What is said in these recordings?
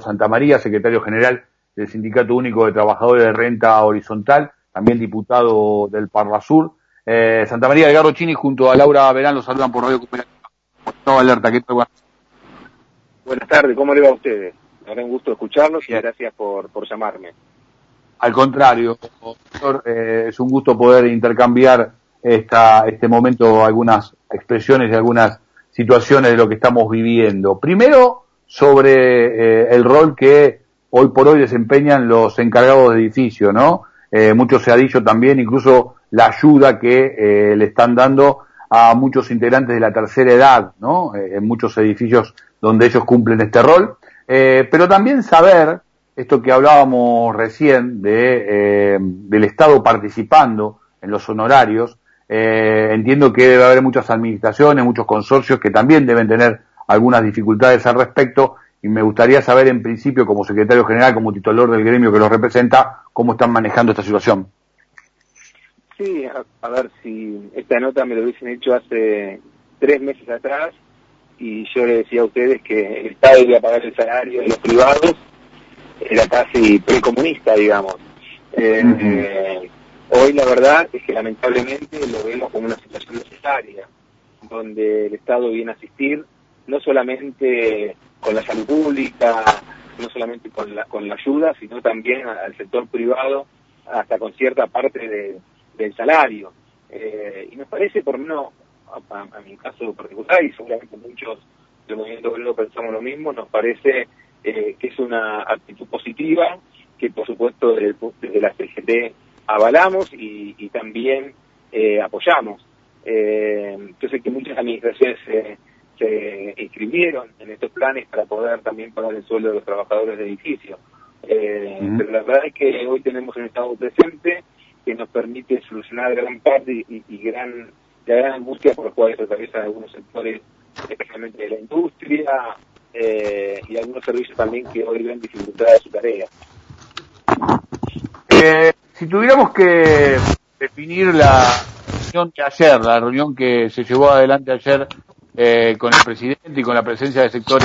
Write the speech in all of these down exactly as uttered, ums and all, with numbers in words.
Santamaría, secretario general del Sindicato Único de Trabajadores de Renta Horizontal, también diputado del Parlasur. Eh, Santamaría, Edgardo Chini junto a Laura Verán los saludan por Radio Cooperativa. No, alerta, ¿qué tal? Buenas tardes, ¿cómo le va a ustedes? Me da un gusto escucharlos y gracias por, por llamarme. Al contrario, doctor, eh, es un gusto poder intercambiar esta, este momento, algunas expresiones y algunas situaciones de lo que estamos viviendo. Primero, sobre eh, el rol que hoy por hoy desempeñan los encargados de edificio, ¿no? Eh, mucho se ha dicho también, incluso la ayuda que eh, le están dando a muchos integrantes de la tercera edad, ¿no? Eh, en muchos edificios donde ellos cumplen este rol. Eh, pero también saber, esto que hablábamos recién, de eh, del Estado participando en los honorarios, eh, entiendo que debe haber muchas administraciones, muchos consorcios que también deben tener algunas dificultades al respecto, y me gustaría saber en principio, como secretario general, como titular del gremio que los representa, cómo están manejando esta situación. Sí, a, a ver, si esta nota me lo hubiesen hecho hace tres meses atrás, y yo le decía a ustedes que el Estado iba a pagar el salario de los privados, era casi precomunista, digamos. Eh, uh-huh. eh, hoy la verdad es que lamentablemente lo vemos como una situación necesaria, donde el Estado viene a asistir no solamente con la salud pública, no solamente con la, con la ayuda, sino también al sector privado, hasta con cierta parte de, del salario. Eh, y nos parece, por lo menos a, a mi caso particular, y seguramente muchos del movimiento obrero pensamos lo mismo, nos parece eh, que es una actitud positiva, que por supuesto desde, desde la C G T avalamos y, y también eh, apoyamos. Eh, yo sé que muchas administraciones se, se inscribieron en estos planes para poder también pagar el sueldo de los trabajadores de edificios. Eh, uh-huh. Pero la verdad es que hoy tenemos un Estado presente que nos permite solucionar gran parte y, y, y gran, la gran angustia por la cual se atraviesan algunos sectores, especialmente de la industria eh, y algunos servicios también que hoy ven dificultades de su tarea. Eh, si tuviéramos que definir la reunión de ayer, la reunión que se llevó adelante ayer eh, con el presidente y con la presencia de sectores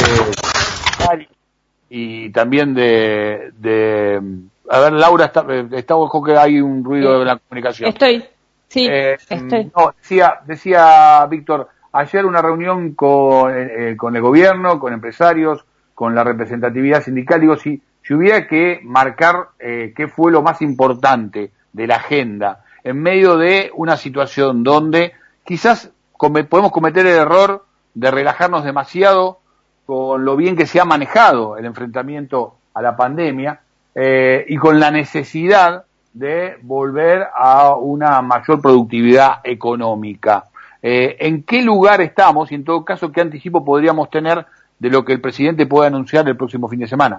y también de, de a ver, Laura, está, está ojo que hay un ruido de la comunicación. Estoy, sí, eh, estoy. No, decía, decía Víctor, ayer una reunión con, eh, con el gobierno, con empresarios, con la representatividad sindical. Digo, si, si hubiera que marcar eh, qué fue lo más importante de la agenda, en medio de una situación donde quizás come, podemos cometer el error de relajarnos demasiado con lo bien que se ha manejado el enfrentamiento a la pandemia, eh, y con la necesidad de volver a una mayor productividad económica. Eh, ¿En qué lugar estamos y en todo caso qué anticipo podríamos tener de lo que el presidente pueda anunciar el próximo fin de semana?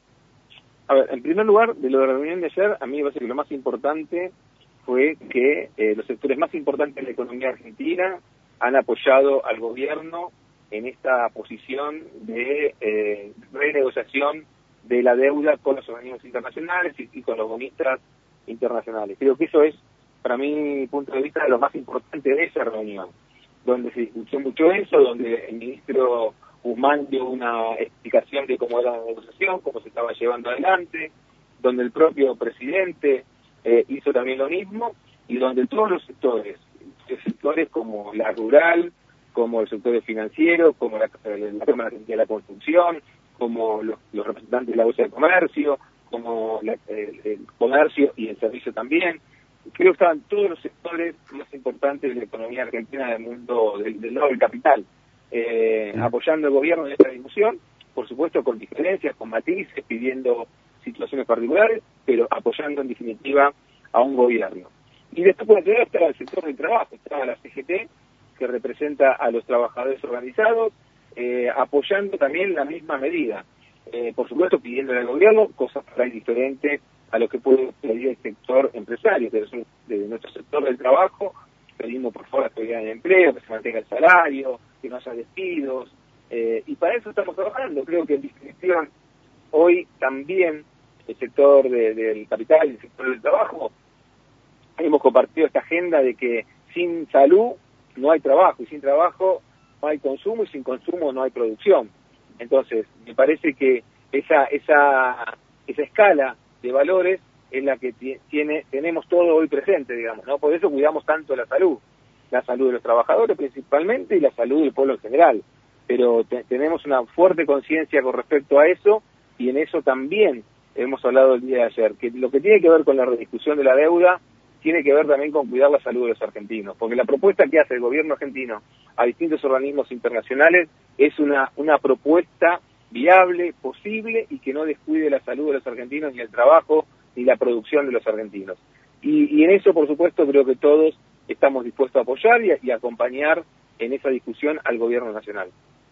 A ver, en primer lugar, de lo de la reunión de ayer, a mí me parece que lo más importante fue que eh, los sectores más importantes de la economía argentina han apoyado al gobierno en esta posición de eh, renegociación de la deuda con los organismos internacionales y, y con los bonistas internacionales. Creo que eso es, para mi punto de vista, lo más importante de esa reunión, donde se discutió mucho eso, donde el ministro Guzmán dio una explicación de cómo era la negociación, cómo se estaba llevando adelante, donde el propio presidente eh, hizo también lo mismo, y donde todos los sectores, sectores como la rural, como el sector financiero, como la, la Cámara de la Construcción, como los, los representantes de la Bolsa de Comercio, como la, el, el comercio y el servicio también. Creo que estaban todos los sectores más importantes de la economía argentina del mundo del, del lado del capital, eh, apoyando al gobierno en esta discusión, por supuesto con diferencias, con matices, pidiendo situaciones particulares, pero apoyando en definitiva a un gobierno. Y después por otro lado estaba el sector del trabajo, estaba la C G T, que representa a los trabajadores organizados, eh, apoyando también la misma medida. Eh, por supuesto pidiéndole al gobierno cosas para ir diferentes a lo que puede pedir el sector empresario, que es de nuestro sector del trabajo. Pedimos por favor la calidad de empleo, que se mantenga el salario, que no haya despidos, eh, y para eso estamos trabajando. Creo que en definitiva hoy también el sector de, del capital y el sector del trabajo hemos compartido esta agenda de que sin salud no hay trabajo, y sin trabajo no hay consumo, y sin consumo no hay producción. Entonces, me parece que esa, esa, esa escala de valores es la que tiene, tenemos todo hoy presente, digamos, ¿no? Por eso cuidamos tanto la salud, la salud de los trabajadores principalmente y la salud del pueblo en general, pero te, tenemos una fuerte conciencia con respecto a eso, y en eso también hemos hablado el día de ayer, que lo que tiene que ver con la rediscusión de la deuda tiene que ver también con cuidar la salud de los argentinos, porque la propuesta que hace el gobierno argentino a distintos organismos internacionales es una, una propuesta viable, posible, y que no descuide la salud de los argentinos, ni el trabajo, ni la producción de los argentinos. Y, y en eso, por supuesto, creo que todos estamos dispuestos a apoyar y, y acompañar en esa discusión al gobierno nacional.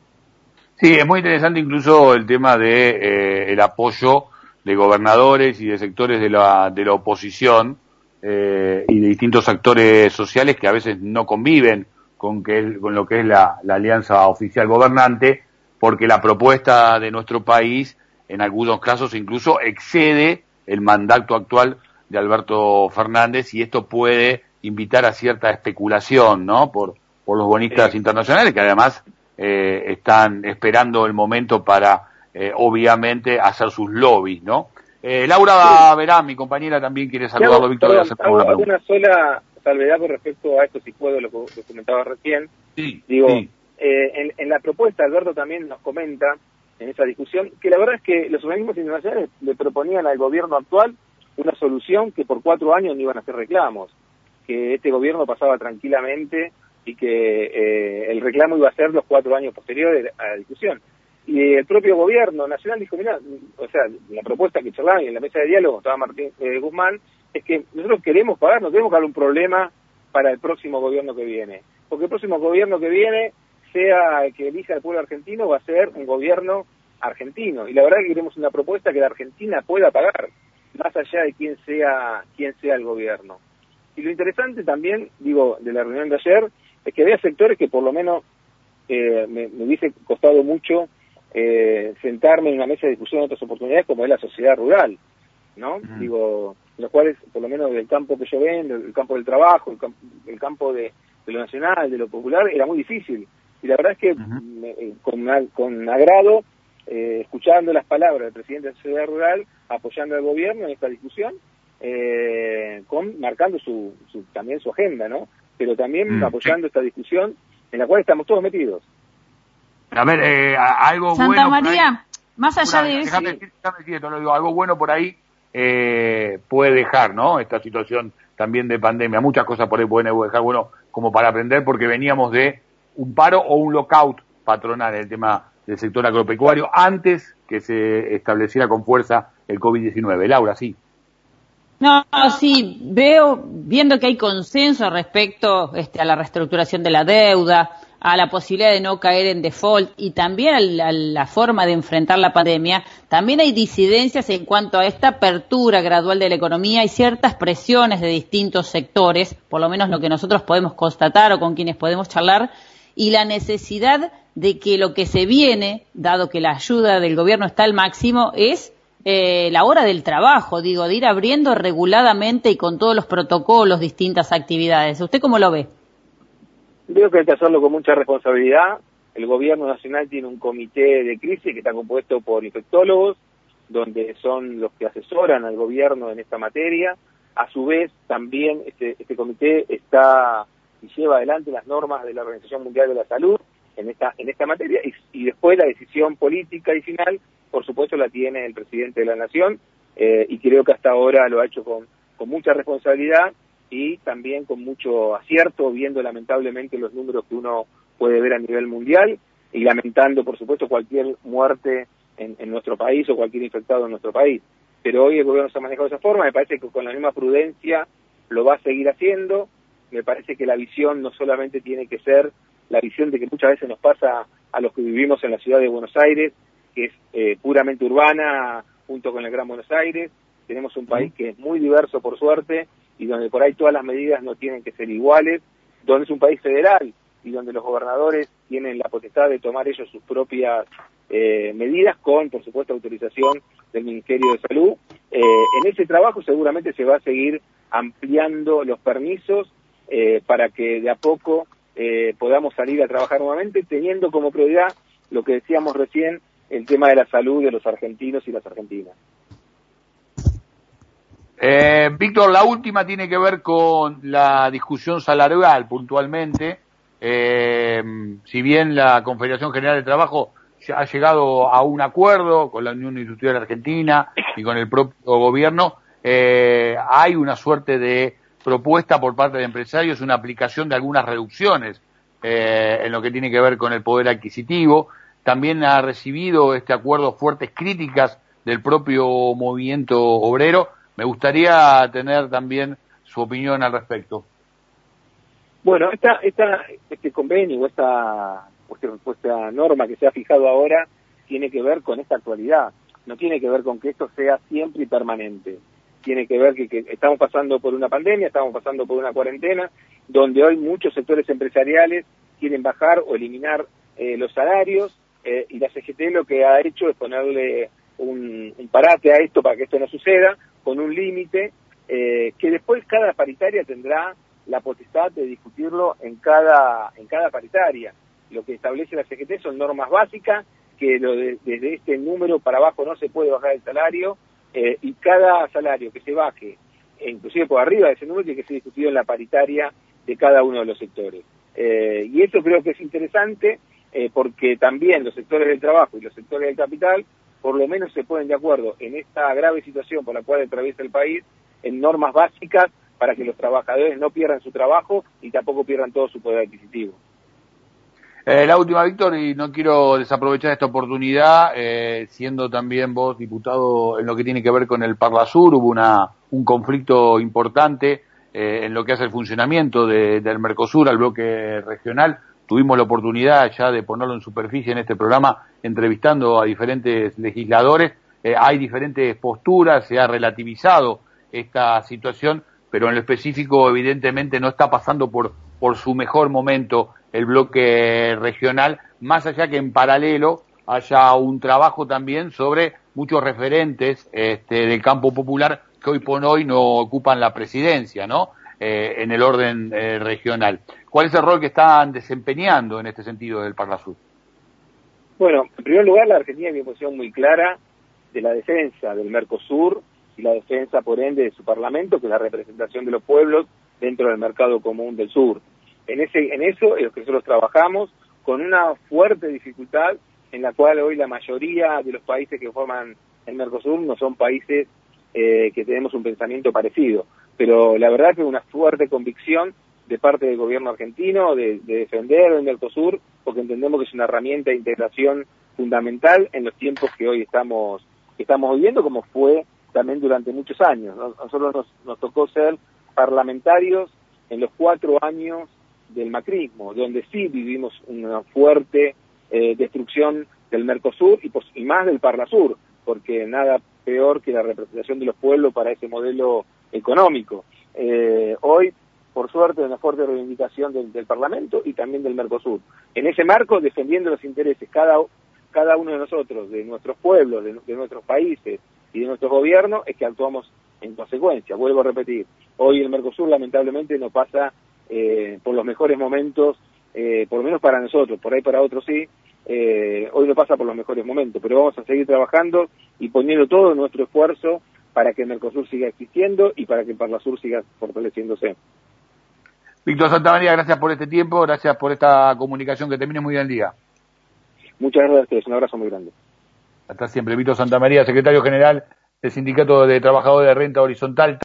Sí, es muy interesante incluso el tema de eh, el apoyo de gobernadores y de sectores de la, de la oposición eh, y de distintos actores sociales que a veces no conviven con, que, con lo que es la, la alianza oficial gobernante, porque la propuesta de nuestro país en algunos casos incluso excede el mandato actual de Alberto Fernández, y esto puede invitar a cierta especulación, ¿no? Por, por los bonistas sí. internacionales, que además eh, están esperando el momento para, eh, obviamente, hacer sus lobbies, ¿no? Eh, Laura sí. Verán, mi compañera, también quiere saludarlo, Víctor. Perdón, hacer hago una, pregunta. Una sola salvedad con respecto a esto, si puedo, lo que comentaba recién. Sí, Digo, sí. Eh, en, en la propuesta, Alberto también nos comenta en esa discusión que la verdad es que los organismos internacionales le proponían al gobierno actual una solución que por cuatro años no iban a hacer reclamos, que este gobierno pasaba tranquilamente y que eh, el reclamo iba a ser los cuatro años posteriores a la discusión. Y el propio gobierno nacional dijo, mira, o sea, la propuesta que charlaban en la mesa de diálogo, estaba Martín eh, Guzmán, es que nosotros queremos pagar, no tenemos que dar un problema para el próximo gobierno que viene, porque el próximo gobierno que viene, sea el que elija el pueblo argentino, va a ser un gobierno argentino. Y la verdad es que queremos una propuesta que la Argentina pueda pagar, más allá de quién sea quién sea el gobierno. Y lo interesante también, digo, de la reunión de ayer, es que había sectores que por lo menos eh, me, me hubiese costado mucho eh, sentarme en una mesa de discusión en otras oportunidades, como es la sociedad rural, ¿no? Uh-huh. Digo, los cuales, por lo menos del campo que yo vendo, el campo del trabajo, el, camp- el campo de, de lo nacional, de lo popular, era muy difícil. Y la verdad es que uh-huh. me, con, con agrado, eh, escuchando las palabras del presidente de la Sociedad Rural, apoyando al gobierno en esta discusión, eh, con marcando su, su también su agenda, ¿no? Pero también uh-huh. apoyando esta discusión en la cual estamos todos metidos. A ver, eh, algo Santa bueno... María, ahí, más allá una, de eso... Déjame, déjame quieto, lo digo, algo bueno por ahí eh, puede dejar, ¿no? Esta situación también de pandemia. Muchas cosas por ahí pueden dejar, bueno, como para aprender, porque veníamos de un paro o un lockout patronal en el tema del sector agropecuario antes que se estableciera con fuerza el COVID diecinueve. Laura, sí. No, sí, veo, viendo que hay consenso respecto este, a la reestructuración de la deuda, a la posibilidad de no caer en default y también a la, a la forma de enfrentar la pandemia, también hay disidencias en cuanto a esta apertura gradual de la economía y ciertas presiones de distintos sectores, por lo menos lo que nosotros podemos constatar o con quienes podemos charlar, y la necesidad de que lo que se viene, dado que la ayuda del gobierno está al máximo, es eh, la hora del trabajo, digo, de ir abriendo reguladamente y con todos los protocolos distintas actividades. ¿Usted cómo lo ve? Creo que hay que hacerlo con mucha responsabilidad. El gobierno nacional tiene un comité de crisis que está compuesto por infectólogos, donde son los que asesoran al gobierno en esta materia. A su vez, también este, este comité está y lleva adelante las normas de la Organización Mundial de la Salud en esta en esta materia, y, y después la decisión política y final, por supuesto, la tiene el presidente de la Nación, eh, y creo que hasta ahora lo ha hecho con, con mucha responsabilidad y también con mucho acierto, viendo lamentablemente los números que uno puede ver a nivel mundial y lamentando, por supuesto, cualquier muerte en, en nuestro país o cualquier infectado en nuestro país. Pero hoy el gobierno se ha manejado de esa forma, me parece que con la misma prudencia lo va a seguir haciendo. Me parece que la visión no solamente tiene que ser la visión de que muchas veces nos pasa a los que vivimos en la ciudad de Buenos Aires, que es eh, puramente urbana junto con el Gran Buenos Aires. Tenemos un país que es muy diverso, por suerte, y donde por ahí todas las medidas no tienen que ser iguales, donde es un país federal y donde los gobernadores tienen la potestad de tomar ellos sus propias eh, medidas con, por supuesto, autorización del Ministerio de Salud. Eh, en ese trabajo seguramente se va a seguir ampliando los permisos eh, para que de a poco eh, podamos salir a trabajar nuevamente, teniendo como prioridad lo que decíamos recién, el tema de la salud de los argentinos y las argentinas. Eh, Víctor, la última tiene que ver con la discusión salarial puntualmente. Eh, si bien la Confederación General de Trabajo ya ha llegado a un acuerdo con la Unión Industrial Argentina y con el propio gobierno, eh, hay una suerte de propuesta por parte de empresarios, una aplicación de algunas reducciones eh, en lo que tiene que ver con el poder adquisitivo. También ha recibido este acuerdo fuertes críticas del propio movimiento obrero. Me gustaría tener también su opinión al respecto. Bueno, esta, esta, este convenio o esta, esta norma que se ha fijado ahora tiene que ver con esta actualidad, no tiene que ver con que esto sea siempre y permanente. Tiene que ver que, que estamos pasando por una pandemia, estamos pasando por una cuarentena, donde hoy muchos sectores empresariales quieren bajar o eliminar eh, los salarios, eh, y la C G T lo que ha hecho es ponerle un, un parate a esto para que esto no suceda, con un límite, eh, que después cada paritaria tendrá la potestad de discutirlo en cada en cada paritaria. Lo que establece la C G T son normas básicas, que lo de, desde este número para abajo no se puede bajar el salario, eh, y cada salario que se baje, e inclusive por arriba de ese número, tiene que ser discutido en la paritaria de cada uno de los sectores. Eh, y eso creo que es interesante, eh, porque también los sectores del trabajo y los sectores del capital, por lo menos se ponen de acuerdo en esta grave situación por la cual atraviesa el país, en normas básicas para que los trabajadores no pierdan su trabajo y tampoco pierdan todo su poder adquisitivo. Eh, la última, Víctor, y no quiero desaprovechar esta oportunidad, eh, siendo también vos diputado en lo que tiene que ver con el Parlasur, hubo una, un conflicto importante eh, en lo que hace el funcionamiento de, del Mercosur al bloque regional. Tuvimos la oportunidad ya de ponerlo en superficie en este programa, entrevistando a diferentes legisladores. Eh, hay diferentes posturas, se ha relativizado esta situación, pero en lo específico evidentemente no está pasando por, por su mejor momento el bloque regional, más allá que en paralelo haya un trabajo también sobre muchos referentes este, del campo popular que hoy por hoy no ocupan la presidencia, ¿no? Eh, en el orden eh, regional. ¿Cuál es el rol que están desempeñando en este sentido del Parlasur? Bueno, en primer lugar, la Argentina tiene una posición muy clara de la defensa del Mercosur y la defensa, por ende, de su Parlamento, que es la representación de los pueblos dentro del mercado común del sur. En ese, en eso es lo que nosotros trabajamos, con una fuerte dificultad en la cual hoy la mayoría de los países que forman el Mercosur no son países eh, que tenemos un pensamiento parecido. Pero la verdad que una fuerte convicción de parte del gobierno argentino de, de defender el Mercosur, porque entendemos que es una herramienta de integración fundamental en los tiempos que hoy estamos, que estamos viviendo, como fue también durante muchos años. Nosotros nos, nos tocó ser parlamentarios en los cuatro años del macrismo, donde sí vivimos una fuerte eh, destrucción del Mercosur y, pues, y más del Parlasur, porque nada peor que la representación de los pueblos para ese modelo económico. Eh, hoy, por suerte, hay una fuerte reivindicación del, del Parlamento y también del Mercosur. En ese marco, defendiendo los intereses cada, cada uno de nosotros, de nuestros pueblos, de, de nuestros países y de nuestros gobiernos, es que actuamos en consecuencia. Vuelvo a repetir, hoy el Mercosur lamentablemente no pasa eh, por los mejores momentos, eh, por lo menos para nosotros, por ahí para otros sí, eh, hoy no pasa por los mejores momentos, pero vamos a seguir trabajando y poniendo todo nuestro esfuerzo para que el Mercosur siga existiendo y para que el Parlasur siga fortaleciéndose. Víctor Santamaría, gracias por este tiempo, gracias por esta comunicación, que termine muy bien el día. Muchas gracias a ustedes, un abrazo muy grande. Hasta siempre. Víctor Santamaría, secretario general del Sindicato de Trabajadores de Renta Horizontal.